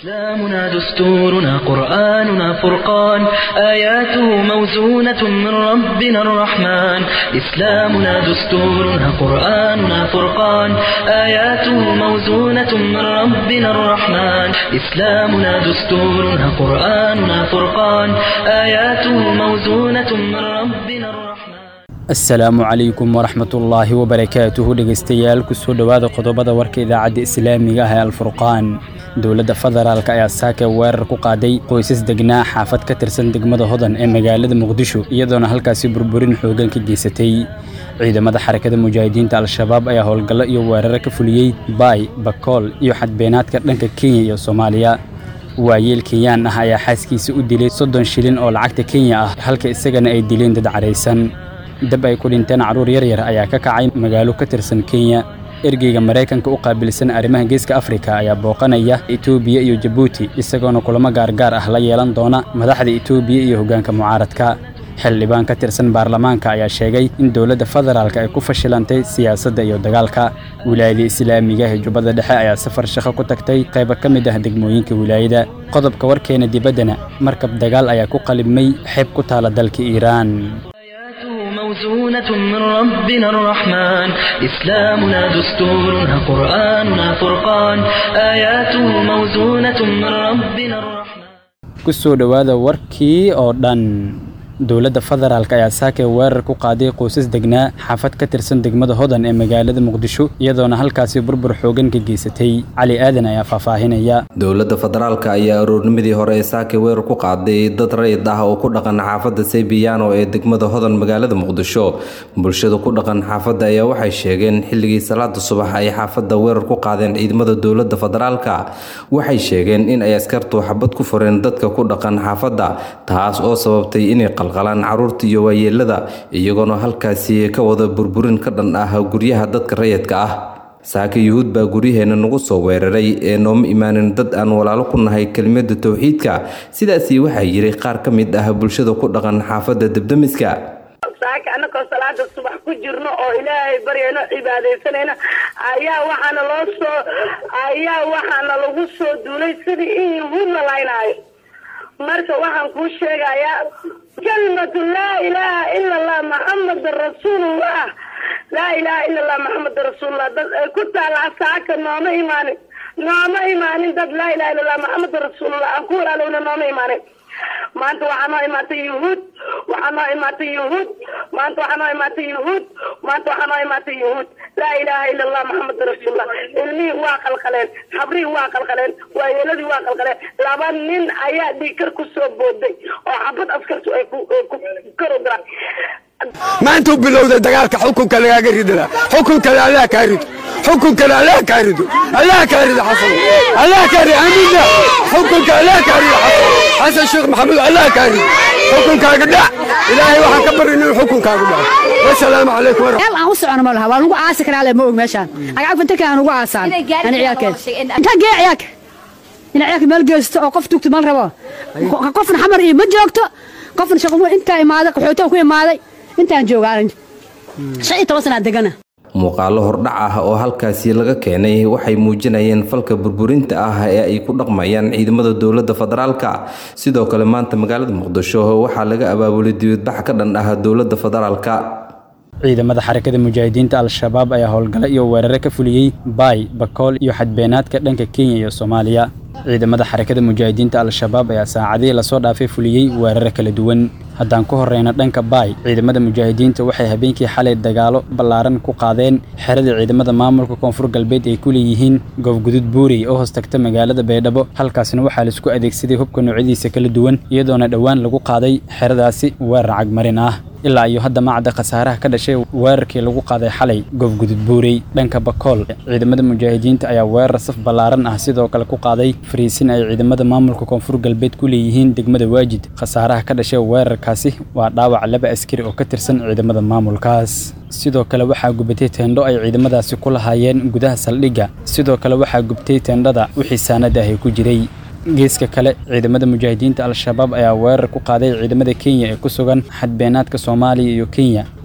إسلامنا دستورنا قرآننا فرقان آياته موزونة من ربنا الرحمن إسلامنا دستورنا قرآننا فرقان آياته موزونة من ربنا الرحمن إسلامنا دستورنا قرآننا فرقان آياته موزونة من ربنا الرحمن السلام عليكم ورحمة الله وبركاته dhegeystayaal ku soo dhawaada qodobada warka idaacada islaamiga ah ee Al-Furqaan dawladda federaalka ayaa saaka weerar ku qaaday qoysas degnaa xaafad ka tirsan degmada Hodan ee magaalada Muqdisho iyadoona halkaasi burburin xoogan ka geysatay ciidamada xarakada mujaahidiinta al-shabaab ayaa howlgallo iyo weerar ka fuliyay Bay Bakool iyo xadbeenaadka dhanka Kenya iyo Soomaaliya waayeel Kenyan ah ayaa xaaskiisa u dilay 30 shilin oo lacagta Kenya ah halka isagana ay dileen dad careysan dab ay ku dhinteen caruur yar yar ayaa ka kacay magaalo ka tirsan Kenya ergeyga Mareykanka u qaabilsan arrimaha geeska Afrika ayaa booqanaya Ethiopia iyo Djibouti isagoona kulamo gaar ah la yeelan doona madaxda Ethiopia iyo hoggaanka mucaaradka xildhibaan ka tirsan baarlamaanka ayaa sheegay in dawladda federaalka ay ku fashilantay siyaasadda iyo dagaalka wilaayada islaamiga ee Jubbada Dhexe ayaa safar shaqo ku tagtay qayb ka mid ah degmooyinka wilaayada qodobka warkeena dibaddana markab dagaal ayaa ku qalibmay xeeb ku taala dalka Iiraan موزونة من ربنا الرحمن إسلامنا دستورنا قرآننا فرقان آياته موزونة من ربنا الرحمن kusoo dhawaada warkii oo dhan dawladda federaalka ayaa saaka weerar ku qaaday qoysas degnaa xaafad ka tirsan degmada Hodan ee magaalada Muqdisho iyadoona halkaasi burbur xoogan ka geysatay Cali Aadan ayaa faahfaahinaya dawladda federaalka ayaa aroornimadii hore saaka weerar ku qaaday dad rayid ah oo ku dhaqan xaafadda Saybiyaano ee degmada Hodan magaalada Muqdisho bulshada ku dhaqan xaafadda ayaa waxay sheegeen xilligii salaada subax ay xaafadda weerar ku qaadeen ciidamada dawladda federaalka waxay sheegeen in ay askartu xabad ku fureen dadka ku dhaqan xaafadda taas oo sababtay inay qalqalaan caruurta iyo waayeelada iyagoona halkaasi ka wada burburin ka dhan ah guryaha dadka rayidka ah saaka yuhuud baa guryaheena nagu soo weeraray ee nooma imaanin dad aan walaalo ku nahay kelimada tawxiidka sidaasi waxaa yiri qaar ka mid ah bulshada ku dhaqan xaafadda Dabdamiska saaka anaka salaada subax ku jirno oo ilaahay baryayno cibaadeysanayna ayaa waxaana lagu soo duulay sidii in yuhuud la laynaayo marka waxaan ku sheegayaa كلمة لا إله إلا الله محمد رسول الله لا إله إلا الله محمد رسول الله كنت على عساك نوم إيماني دد لا إله إلا الله محمد رسول الله أقول ألونا نوم إيماني ما أنت وحنا إيماتي يهود لا إله إلا الله محمد رسول الله إلمي واقع القلين حبري واقع القلين ويلدي واقع القلين لابان من آيات دي كركو سوبودي وحبط أفكرتو كرو درا ما أنتم بلوذ دقالك حكمك لا يريدنا حكمك لا كارد حكمك لا كارد لا كارد حصل لا كارد أمين حكمك لا كارد حسن الشيخ محمد لا كارد حكمك قدع إلهي وحن كبر إنه حكمك قدع والسلام عليكم ورحمة الله يلا أوسع أنا مالها وأنا عاسك على موج مشان أعرف أنت كان وعاسان أنا عياك أنت جاي عياك أنا عياك ملجست أو قفت تكتب مرة قفنا حمر إيه مجاكته قفنا شغل أنت مالك وحوته وكل مالي أنت هنجوا عارن شيء توصلنا دقنا muuqaalo hordhac ah oo halkaasi laga keenay waxay muujinayeen falka burburinta ah ee ay ku dhaqmayaan ciidamada dawladda federaalka sidoo kale maanta magaalada Muqdisho waxaa laga abaabulay dibadbax ka dhan ah dawladda federaalka ciidamada xarakada mujaahidiinta al-shabaab ayaa howlgallo iyo weerar ka fuliyay Bay Bakool iyo xadbeenaadka dhanka Kenya iyo Soomaaliya ciidamada xarakada mujaahidiinta al-shabaab ayaa saacadii la soo dhaafay fuliyay weerar kala duwan haddaan ku horeyna dhanka Bay ciidamada mujaahidiinta waxay habeenkii xalay dagaalo ballaaran ku qaadeen xerada ciidamada maamulka koonfur galbeed ay ku leeyihiin Goobgudud Buuri oo hoos tagta magaalada Baydhabo halkaasna waxaa la isku adeegsaday hubka noocyadiisa kala duwan iyadoona dhawaan lagu qaaday xeradaasi weerar cagmarin ah ilaa iyo hadda macda khasaaraha ka dhashay weerarkii lagu qaaday xalay Goobgudud Buuri dhanka Bakool ciidamada mujaahidiinta ayaa weerar saf ballaaran ah sidoo kale ku qaaday fariisin ay ciidamada maamulka koonfur galbeed ku leeyihiin degmada Waajid khasaaraha ka dhashay weerarkaasi waa dhaawac laba askari oo ka tirsan ciidamada maamulkaas sidoo kale waxaa gubtay teendo ay ciidamadaasi ku lahaayeen gudaha saldhigga sidoo kale waxaa gubtay teendada wixii saanad ah ku jiray geeska kale ciidamada mujaahidiinta al-shabaab ayaa weerar ku qaaday ciidamada Kenya ee ku sugan xadbeenaadka Soomaaliya iyo Kenya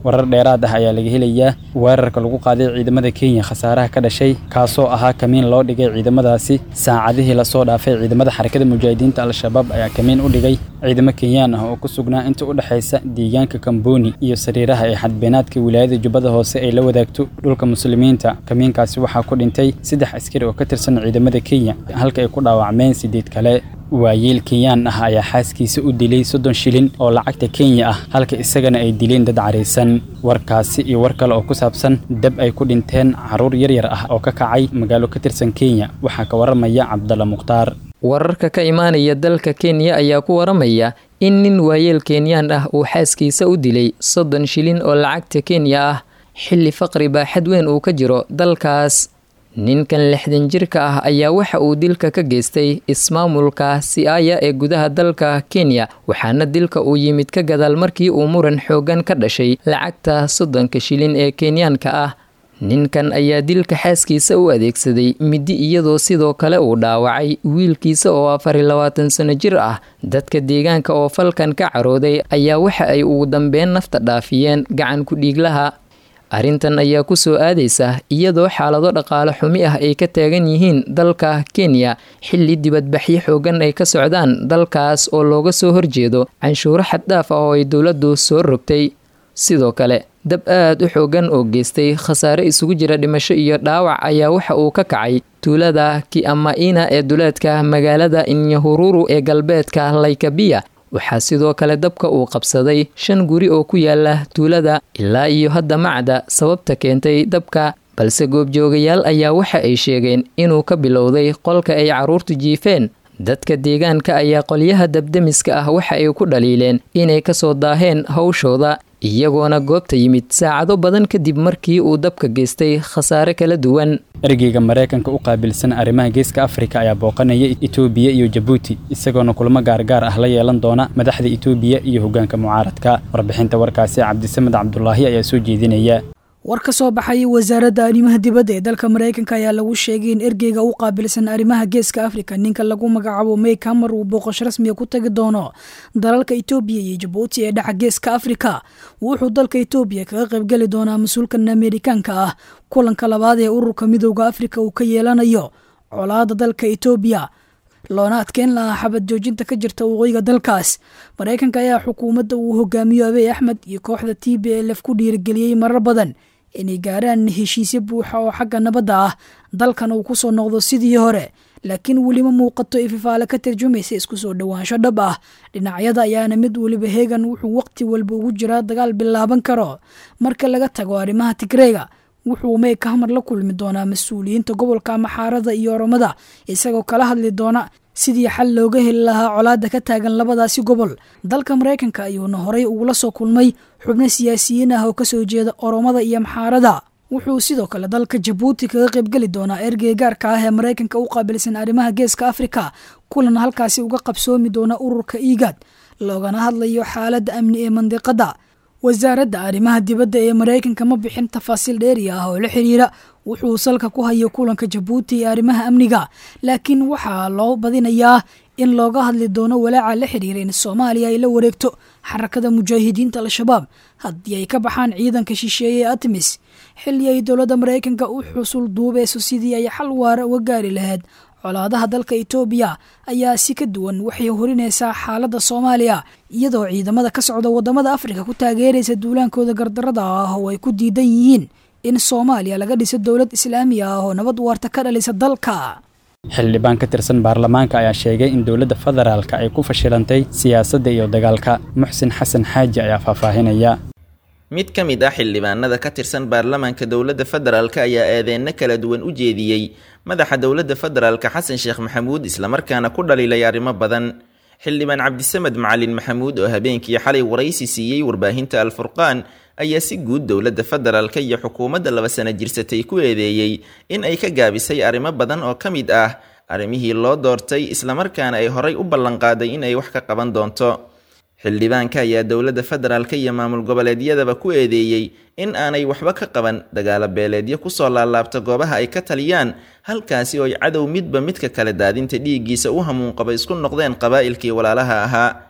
warar dheeraad ah ayaa laga helayaa weerarka lagu qaaday ciidamada Kenya khasaaraha ka dhashay kaasoo ahaa kamiin loo dhigay ciidamadaasi saacadihii la soo dhaafay ciidamada xarakada mujaahidiinta al-shabaab ayaa kamiin u dhigay ciidamo Kenyaan ah oo ku sugnaa inta u dhaxaysa deegaanka Kamboni iyo sariiraha ee xadbeenaadka wilaayada Jubbada Hoose ay la wadaagto dhulka muslimiinta kamiinkaasi waxaa ku dhintay 3 askari oo ka tirsan ciidamada Kenya halka ay ku dhaawacmeen 8 kale waayeel Kenyaan ah ayaa xaaskiisa u dilay 30 shilin oo lacagta Kenya ah halka isagana ay dileen dad careysan warkaasi iyo war kale oo ku saabsan dab ay ku dhinteen caruur yar ah oo ka kacay magaalo ka tirsan Kenya waxa ka waramaya Cabdalla Muqtaar wararka ka imaanaya dalka Kenya ayaa ku waramaya in nin waayeel Kenyaan ah uu xaaskiisa u dilay 30 shilin oo lacagta Kenya ah xilli faqri baaxad weyn uu ka jiro dalkaas ninkan 60 jirka ah ayaa waxa uu dilka ka geystay ismaamulka Siaya ee gudaha dalka Kenya waxaana dilka uu yimid ka gadaal markii uu muran xoogan ka dhashay lacagta 30 shilin ee Kenyaanka ah ninkan ayaa dilka xaaskiisa u adeegsaday midi iyadoo sidoo kale uu dhaawacay wiilkiisa oo 24 sano jir ah dadka deegaanka oo falkan ka carooday ayaa waxa ay ugu dambeyn nafta dhaafiyeen gacan ku dhiiglaha arrintan ayaa ku soo aadaysa iyadoo xaalado dhaqaale xumi ah ay ka taagan yihiin dalka Kenya xilli dibadbaxyo xoogan ay ka socdaan dalkaas oo looga soo horjeedo canshuuro xad dhaaf ah oo ay dawladdu soo rogtay sidoo kale dab aad u xoogan oo geystay khasaare isugu jira dhimasho iyo dhaawac ayaa waxa uu ka kacay tuulada Kiamaina ee duleedka magaalada Nyahururu ee galbeedka Laikipia waxaa sidoo kale dabka uu qabsaday 5 guri oo ku yaala tuulada ilaa iyo hadda macda sababta keentay dabka balse goobjoogayaal ayaa waxa ay sheegeen inuu ka bilowday qolka ay caruurtu jiifeen dadka deegaanka ayaa qolyaha dabdamiska ah waxa ay ku dhaliileen inay ka soo daaheen hawshooda iyagoona goobta yimid saacado badan kadib markii uu dabka geystay khasaare kala duwan ergeyga Mareykanka u qaabilsan arrimaha geeska Afrika ayaa booqanaya Itoobiya iyo Djibouti isagoona kulamo gaar ah la yeelan doona madaxda Itoobiya iyo hoggaanka mucaaradka warbixinta warkaasi Cabdisamed Cabdullaahi ayaa soo jeedinaya war ka soo baxay wasaaradda arrimaha dibadda ee dalka Mareykanka ayaa lagu sheegay in ergeyga u qaabilsan arrimaha geeska Afrika ninka lagu magacaabo Mike Hammer uu booqasho rasmi ah ku tagi doono dalalka Itoobiya iyo Djibouti ee dhaca geeska Afrika wuxuu dalka Itoobiya kaga qayb gali doonaa mas'uulkan Ameerikaanka ah kulanka labaad ee ururka midowga Afrika uu ka yeelanayo colaadda dalka Itoobiya loona adkeyn lahaa xabad joojinta ka jirta waqooyiga dalkaas Mareykanka ayaa xukuumadda uu hogaamiyo Abiy Ahmed iyo kooxda TPLF ku dhiirigeliyay marar badan inay gaaraan heshiisyo buuxa oo xagga nabadda ah dalkan uu ku soo noqdo sidii hore laakiin weli ma muuqato ififaale ka tarjumaysa isku soo dhawaansho dhab ah dhinacyada ayaana mid waliba heegan wuxuu waqti walba ugu jiraa dagaal bilaaban karo marka laga tago arrimaha Tigreega wuxuu Mike Hammer la kulmi doonaa mas'uuliyiinta gobolka Maxaarada iyo Oromada isagoo kala hadli doona sidii xal looga heli lahaa colaadda ka taagan labadaasi gobol dalka Mareykanka ayuuna horay ugu la soo kulmay xubno siyaasiyiin ah oo ka soo jeeda Oromada iyo Maxaarada wuxuu sidoo kale dalka Djibouti kaga qayb gali doonaa ergey gaarka ah ee Mareykanka u qaabilsan arrimaha geeska Afrika kulan halkaasi uga qabsoomi doona ururka IGAD loogana hadlayo xaaladda amni ee mandiqada wasaaradda arrimaha dibadda ee Mareykanka ma bixin tafaasiil dheeri ah oo la xiriira wuxuu salka ku hayo kulanka Djibouti ee arrimaha amniga laakiin waxaa loo badinayaa in looga hadli doono walaaca la xiriira in Soomaaliya ay la wareegto xarakada mujaahidiinta al-shabaab haddii ay ka baxaan ciidanka shisheeye ee ATMIS xilli ay dowladda Mareykanka u xusul duubeyso sidii ay xal waara uga gaari lahayd colaadaha dalka Itoobiya ayaa si ka duwan waxay horinaysaa xaaladda Soomaaliya iyadoo ciidamada ka socda wadamada Afrika ku taageeraysa duulaankooda gardarrada ah oo ay ku diidan yihiin in Soomaaliya laga dhiso dawlad islaami ah oo nabad waarta ka dhalisa dalka xildhibaan ka tirsan baarlamaanka ayaa sheegay in dawladda federaalka ay ku fashilantay siyaasadda iyo dagaalka Muxsin Xasan Xaaji ayaa faahfaahinaya mid ka mid ah xildhibaanada ka tirsan baarlamaanka dawladda federaalka ayaa eedeeno kala duwan u jeediyey madaxa dawladda federaalka Xasan Sheekh Maxamuud isla markaana ku dhaliilay arrimo badan xildhibaan Cabdisamed Macalin Maxamuud oo habeenkii xalay waraysi siiyay warbaahinta Al-Furqaan ayaa si guud dawladda federaalka iyo xukuumadda 2 sano jirsatay ku eedeeyay in ay ka gaabisay arrimo badan oo ka mid ah arrimihii loo doortay isla markaana ay horay u ballan qaaday in ay wax ka qaban doonto xildhibaanka ayaa dawladda federaalka iyo maamul goboleedyadaba ku eedeeyay in aanay waxba ka qaban dagaalo beeleedyo ku soo laalaabta goobaha ay ka taliyaan halkaasi oo ay cadow midba midka kale daadinta dhiiggiisa u hamuun qaba isku noqdeen qabaa'ilkii walaalaha ahaa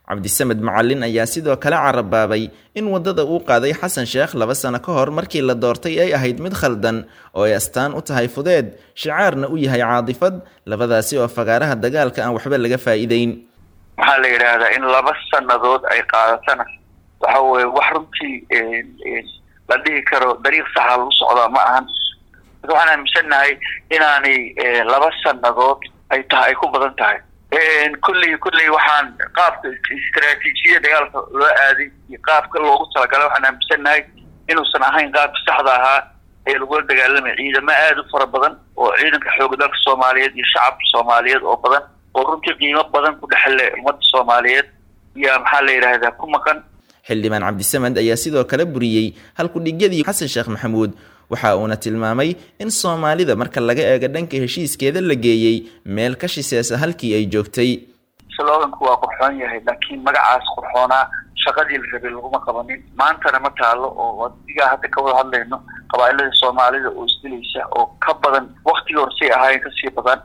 cabdisamed macalin ayaa sidoo kale carabaabay in waddada uu qaaday xasan sheekh 2 sano ka hor markii la doortay ay ahayd mid khaldan oo ay astaan u tahay fudeed shicaarna u yahay caadifad labadaasi oo fagaaraha dagaalka aan waxba laga faa'iideyn. waxaa la yidhaahdaa in 2 sannadood ay qaadatana waxa weeye wax runtii la dhihi karo dariiq sax ah lagu socdaa ma ahan. waxaan aaminsanahay inaanay 2 sannadood ay tahay ku badan tahay. kulli waxaan qaabka istiraatiijiyada dagaalka loo aaday iyo qaabka loogu talagalay waxaan aaminsanahay inuusan ahayn qaabka saxda ahaa ee lagu dagaalamay ciidamo aad u fara badan oo ciidanka xoogga dalka Soomaaliyeed iyo shacabka Soomaaliyeed oo badan oo runtii qiimo badan ku dhaxlay ummadda Soomaaliyeed iyo maxaa la yiraahdaa ku maqan. xildhibaan cabdisamed ayaa sidoo kale buriyay halku dhigyadii xasan sheekh maxamuud waxa uuna tilmaamay in Soomaalida marka laga eego dhanka heshiiskeeda la geeyay meel ka shisheeysa halkii ay joogtay. sloganku waa qurxoon yahay laakiin magacaas qurxoona shaqadii la rabay laguma qabanin. maantana ma taalo oo wadiga hadda ka wada hadlayno qabaa'ilada Soomaalida oo isdilaysa oo ka badan waqtigii hore si ahayn ka sii badan.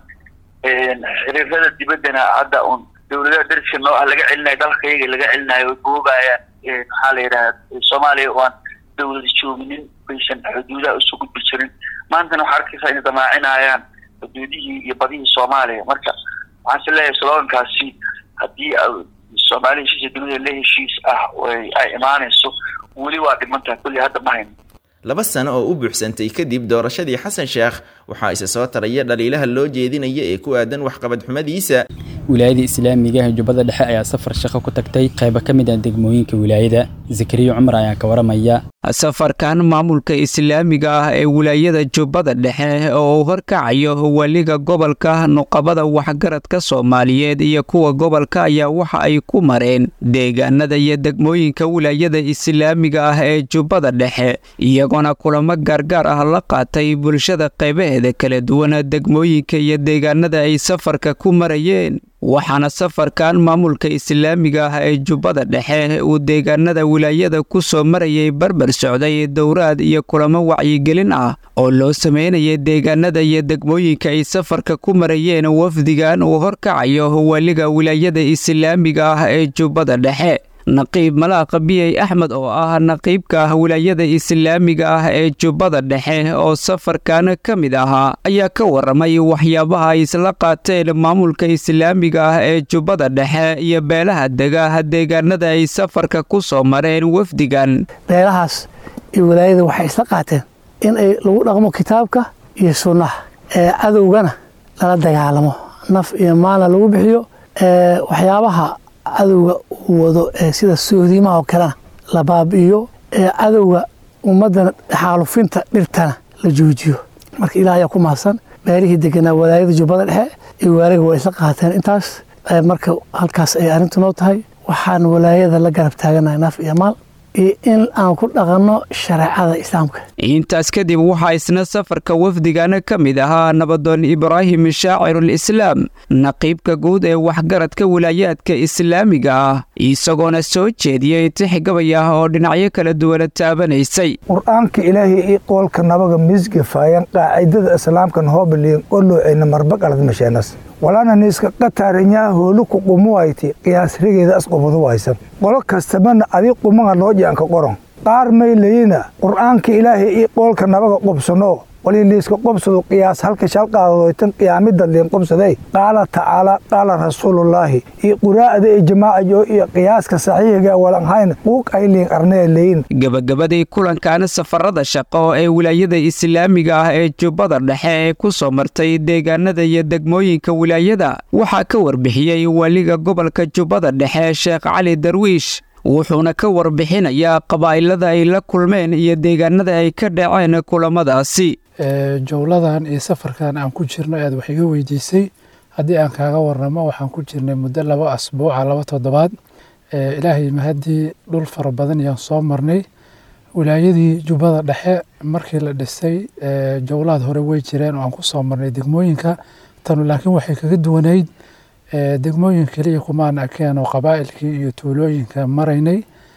xiriirada dibaddana hadda dawladda dariska noo laga celinayo dalkayga laga celinayo goobayaan maxaa la yiraahdaa Soomaaliya oo dawladda jooginin baysan xuduudaha isu gudbi jirin. maantana waxaa arkaysaa inay damaacinayaan xuduudihii iyo badihii Soomaaliya. marka waxaan leeyahay slogankaasi haddii Soomaaliya heshiis dunida la heshiis ah ay imaanayso weli waa dhimantahay kulli hadda ma hayno. 2 sano oo u buuxsantay kadib doorashadii xasan sheekh waxaa isa soo taraya dhaliilaha loo jeedinaya ee ku aadan waxqabad xumadiisa. wilaayada islaamiga ah jubbada dhexe ayaa safar shaqo ku tagtay qayb ka mid ah degmooyinka wilaayada. Zakariya Cumar ayaa ka waramaya. safarkan maamulka islaamiga ah ee wilaayada jubbada dhexe oo horkacayo waliga gobolka nuqabada waxgaradka Soomaaliyeed iyo kuwa gobolka ayaa waxa ay ku mareen deegaanada iyo degmooyinka wilaayada islaamiga ah ee jubbada dhexe iyagona kulamo gaargaar ah la qaatay bulshada qaybaheeda kala duwan degmooyinka iyo deegaanada ay safarka ku marayeen. waxaana safarkan maamulka islaamiga ah ee jubbada dhexe uu deegaanada wilaayada ku soo marayay barbar socday dowraad iyo kulamo wacyigelin ah oo loo sameynayay deegaanada iyo degmooyinka ay safarka ku marayeen wafdigan uu horkacayo waliga wilaayada islaamiga ah ee jubbada dhexe. naqiib malaaq biyey axmed oo ah naqiibka wilaayada islaamiga ah ee jubbada dhexe oo safarkan ka mid ahaa ayaa ka waramay waxyaabaha ay isla qaateen maamulka islaamiga ah ee jubbada dhexe iyo beelaha dega deegaanada ay safarka ku soo mareen wafdigan. beelahaas iyo wilaayada waxay isla qaateen in ay lagu dhaqmo kitaabka iyo sunnaha cadowgana lala dagaalamo naf iyo maalna lagu bixiyo waxyaabaha cadowga uu wado sida soodiimaha oo kalena la baabi'iyo cadowga ummadana xaalufinta dhirtana la joojiyo. marka ilaah ayaa ku mahadsan. beelihii deganaa walaayada jubbada dhexe iyo waaliga waa isla qaateen intaas. marka halkaas ay arrintu noo tahay waxaan walaayada la garab taaganahay naf iyo maal iyo in aan ku dhaqanno shareecada islaamka. intaas kadib waxaa isna safarka wafdigana ka mid ahaa nabadoon Ibraahim shaacirul islaam naqiibka guud ee waxgaradka wilaayaadka islaamiga ah isagoona soo jeediyay tixgabay ah oo dhinacyo kala duwan taabanaysay. quraanka ilaahay iyo qolka nabaga misgafayaan qaacidada islaamka hoobliin qolooceena marbaqalad masheenas walana niska qataarinya hoolu ku qumuwayti qiyaasrigeeda asqobadu waysan qolo kastabana adi qumaga loo jeanka qoron qaar may leeyina quraanka ilaahay iyo qolka nabaga qobsano waliiska qobsado qiyaas halka shalqaadooytan qiyaamida leen qobsaday qaala taala qaala rasuulullaahi iyo quraa'ada ee jamaaca iyo qiyaaska saxiixiga walan hayn uq ay leen arneeleen. gabagabadii kulankan safarada shaqo ee wilaayada islaamiga ah ee jubbada dhexe ee ku soo martay deegaanada iyo degmooyinka wilaayada waxaa ka warbixiyay waliga gobolka jubbada dhexe Sheekh Cali Darwiish wuxuuna ka warbixinayaa qabaa'ilada ay la kulmeen iyo deegaanada ay ka dhaceen kulamadaasi. jowladan iyo safarkan aan ku jirno aad wax iga weydiisay haddii aan kaaga warramo waxaan ku jirnay muddo 2 asbuuc 2 toddobaad. ilaahay mahadii dhul fara badan ayaan soo marnay. wilaayadii jubbada dhexe markii la dhisay jowlaad hore way jireen oo aan ku soo marnay degmooyinka tanu laakiin waxay kaga duwanayd degmooyin kaliya kumaana keenoo qabaa'ilkii iyo tuulooyinka maraynay.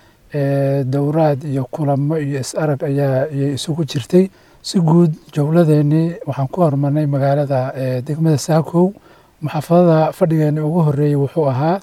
dowraad iyo kulamo iyo is-arag ayaa isugu jirtay. si guud jowladeennii waxaan ku hormarnay magaalada degmada Saakow. maxaafadada fadhigeena ugu horeeyay wuxuu ahaa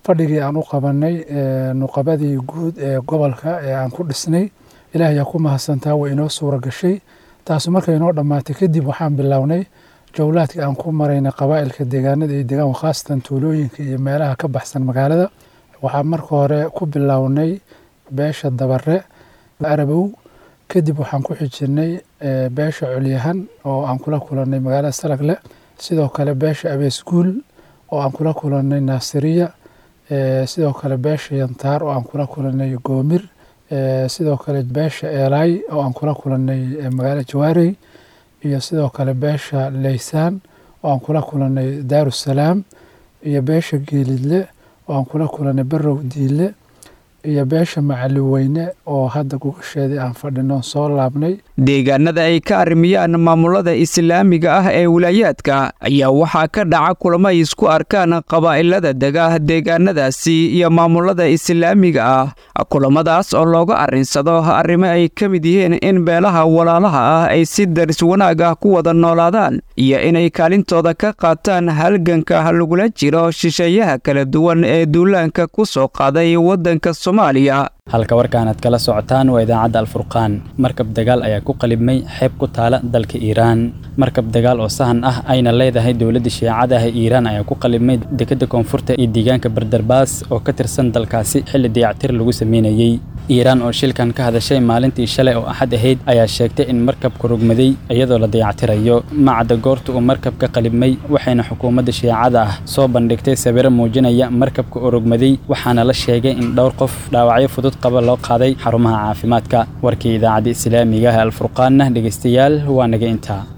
fadhigii aan u qabanay nuqabadii guud ee gobolka ee aan ku dhisnay ilaahay yaa ku mahadsantaa way inoo suura gashay taasu markay inoo dhammaatay kadib waxaan bilownay jawlaadka aan ku maraynay qabaa'ilka deegaanada iyo deegaan khaasatan tuulooyinka iyo meelaha ka baxsan magaalada waxaan marka hore ku bilownay beesha dabare arabow kadib waxaan ku xijirnay beesha culyahan oo aan kula kulannay magaalada salagle sidoo kale beesha abeesguul oo aan kula kulannay naasiriya sidoo kale beesha yantaar oo aan kula kulannay goomir sidoo kale beesha eelaay oo aan kula kulannay magaalada jawaarey iyo sidoo kale beesha leysaan oo aan kula kulannay daarusalaam iyo beesha geelidle oo aan kula kulannay barow diile iyo beesha macaliweyne oo hadda gugasheedii aan fadhino soo laabnay deegaanada ay ka arrimiyaan maamulada islaamiga ah ee wilaayaadka ayaa waxaa ka dhaca kulamo ay isku arkaan qabaa'ilada dega deegaanadaasi iyo maamulada islaamiga ah kulamadaas oo looga arrinsado arrimo ay ka mid yihiin in beelaha walaalaha ah ay si daris wanaag ah ku wada noolaadaan iyo inay kaalintooda ka qaataan halganka lagula jiro shisheeyaha kala duwan ee duulaanka ku soo qaaday waddanka Soomaaliya. halka warkaanad kala socotaan waa idaacadda alfurqaan markab dagaal ayaa ku qalibmay xeeb ku taala dalka Iiraan markab dagaal oo sahan ah ayna leedahay dawladda shiicada ah Iiraan ayaa ku qalibmay dekedda koonfurta ee deegaanka Bardarbaas oo ka tirsan dalkaasi xilli dayactir lagu sameeyay Iiraan oo shilkan ka hadashay maalintii shalay oo axad ahayd ayaa sheegtay in markabku rogmaday iyadoo la dayactirayo macda goorta uu markabka qalibmay waxayna xukuumadda shiicada ah soo bandhigtay sawiro muujinaya markabka oo rogmaday waxaana la sheegay in dhowr qof dhaawacyo fudud qaba loo qaaday xarumaha caafimaadka warkii idaacadda islaamiga ah alfurqaan dhageystayaal waa naga intaa